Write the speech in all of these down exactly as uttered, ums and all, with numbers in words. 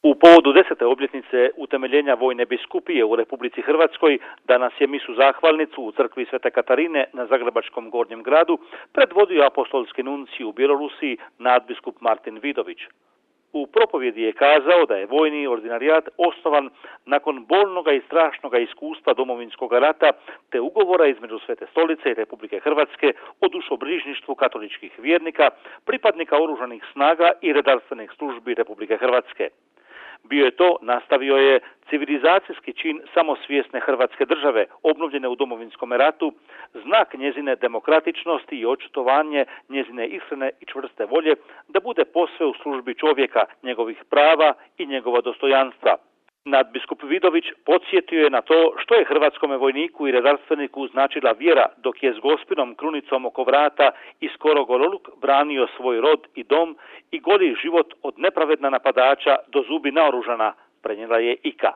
U povodu desete obljetnice utemeljenja Vojne biskupije u Republici Hrvatskoj danas je misu zahvalnicu u crkvi Svete Katarine na Zagrebačkom Gornjem gradu predvodio apostolski nuncij u Bjelorusiji nadbiskup Martin Vidović. U propovjedi je kazao da je vojni ordinarijat osnovan nakon bolnoga i strašnoga iskustva Domovinskog rata te ugovora između Svete stolice i Republike Hrvatske o dušobrižništvu katoličkih vjernika, pripadnika oružanih snaga i redarstvenih službi Republike Hrvatske. Bio je to, nastavio je, civilizacijski čin samosvjesne Hrvatske države, obnovljene u Domovinskom ratu, znak njezine demokratičnosti i očitovanje njezine iskrene i čvrste volje da bude posve u službi čovjeka, njegovih prava i njegova dostojanstva. Nadbiskup Vidović podsjetio je na to što je hrvatskome vojniku i redarstveniku značila vjera dok je s gospinom krunicom oko vrata i skoro gololuk branio svoj rod i dom i goli život od nepravedna napadača do zubi naoružana, prenijela je Ika.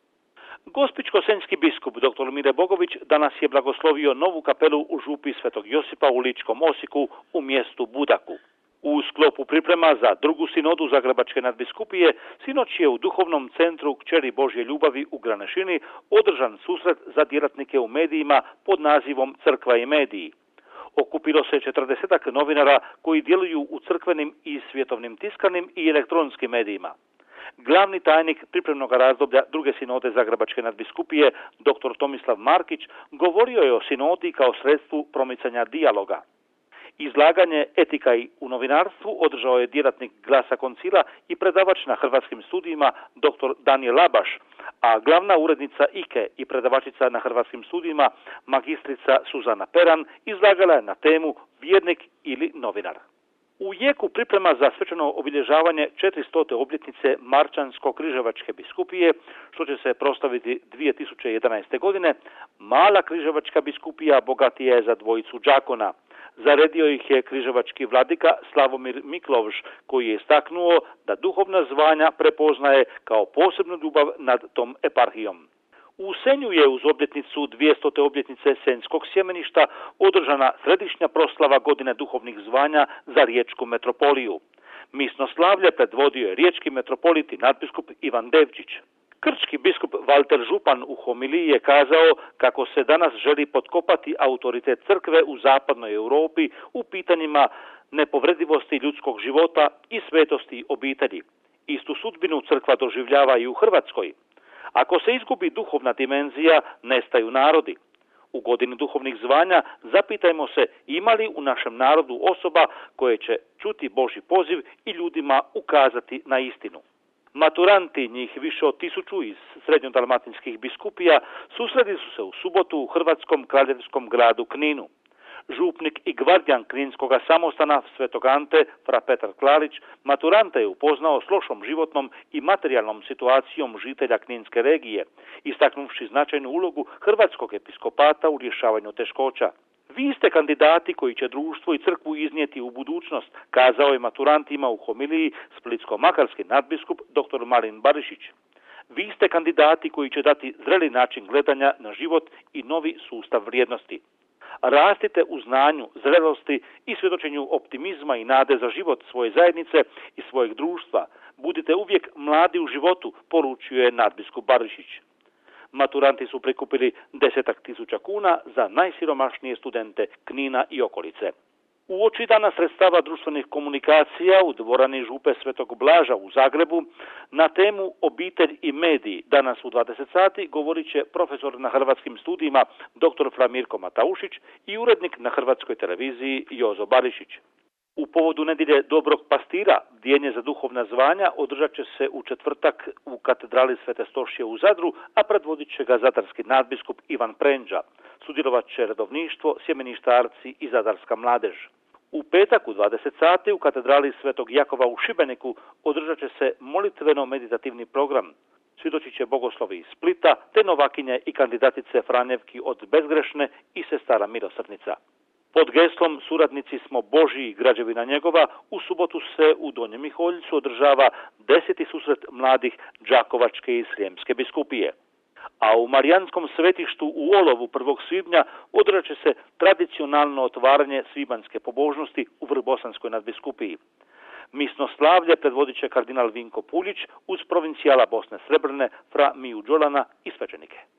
Gospićko-senjski biskup dr. Mile Bogović danas je blagoslovio novu kapelu u župi Svetog Josipa u Ličkom Osijeku u mjestu Budaku. U sklopu priprema za drugu sinodu Zagrebačke nadbiskupije, sinoć je u duhovnom centru Kćeri Božje ljubavi u Granešini održan susret za djelatnike u medijima pod nazivom Crkva i mediji. Okupilo se četrdesetak novinara koji djeluju u crkvenim i svjetovnim tiskanim i elektronskim medijima. Glavni tajnik pripremnog razdoblja druge sinode Zagrebačke nadbiskupije, dr. Tomislav Markić, govorio je o sinodi kao sredstvu promicanja dijaloga. Izlaganje Etika i u novinarstvu održao je djelatnik Glasa Koncila i predavač na hrvatskim studijima dr. Danijel Labaš, a glavna urednica Ike i predavačica na hrvatskim studijima magistrica Suzana Peran izlagala je na temu Vjernik ili novinar. U jeku priprema za svečano obilježavanje četiristote obljetnice Marčansko-križevačke biskupije, što će se proslaviti dvije tisuće jedanaeste. godine, mala križevačka biskupija bogatija je za dvojicu đakona. Zaredio ih je križevački vladika Slavomir Miklovš, koji je istaknuo da duhovna zvanja prepoznaje kao posebnu ljubav nad tom eparhijom. U Senju je uz obljetnicu dvjestote obljetnice Senjskog sjemeništa održana središnja proslava godine duhovnih zvanja za riječku metropoliju. Misno slavlje predvodio je riječki metropolit i nadbiskup Ivan Devčić. Krčki biskup Valter Župan u homiliji je kazao kako se danas želi potkopati autoritet crkve u zapadnoj Europi u pitanjima nepovredivosti ljudskog života i svetosti obitelji. Istu sudbinu crkva doživljava i u Hrvatskoj. Ako se izgubi duhovna dimenzija, nestaju narodi. U godini duhovnih zvanja zapitajmo se ima li u našem narodu osoba koje će čuti Božji poziv i ljudima ukazati na istinu. Maturanti, njih više od tisuću iz srednjodalmatinskih biskupija, susreli su se u subotu u hrvatskom kraljevskom gradu Kninu. Župnik i gvardijan Kninskoga samostana Svetog Ante, fra Petar Klarić, maturante je upoznao s lošom životnom i materijalnom situacijom žitelja Kninske regije, istaknuvši značajnu ulogu hrvatskog episkopata u rješavanju teškoća. Vi ste kandidati koji će društvo i crkvu iznijeti u budućnost, kazao je maturantima u homiliji splitsko-makarski nadbiskup dr. Marin Barišić. Vi ste kandidati koji će dati zreli način gledanja na život i novi sustav vrijednosti. Rastite u znanju, zrelosti i svjedočenju optimizma i nade za život svoje zajednice i svojeg društva. Budite uvijek mladi u životu, poručio je nadbiskup Barišić. Maturanti su prikupili desetak tisuća kuna za najsiromašnije studente Knina i okolice. Uoči dana sredstava društvenih komunikacija u dvorani župe Svetog Blaža u Zagrebu na temu Obitelj i mediji danas u dvadeset sati govorit će profesor na hrvatskim studijima dr. Fra Mirko Mataušić i urednik na Hrvatskoj televiziji Jozo Barišić. U povodu nedjelje Dobrog pastira, bdjenje za duhovna zvanja, održat će se u četvrtak u katedrali Svete Stošije u Zadru, a predvodit će ga zadarski nadbiskup Ivan Prenđa. Sudjelovat će redovništvo, sjemeništarci i zadarska mladež. U petak u dvadeset sati u katedrali Svetog Jakova u Šibeniku održat će se molitveno-meditativni program. Svjedočit će bogoslovi iz Splita, te novakinje i kandidatice Franjevki od Bezgrešne i sestara Milosrdnica. Pod geslom Suradnici smo Božji i građevina njegova, u subotu se u Donjem Miholjcu održava deseti susret mladih Đakovačke i Srijemske biskupije. A u Marijanskom svetištu u Olovu prvog svibnja održat će se tradicionalno otvaranje svibanjske pobožnosti u Vrbosanskoj nadbiskupiji. Misno slavlje predvodit će kardinal Vinko Puljić uz provincijala Bosne Srebrne Fra Miju Đolana i svećenike.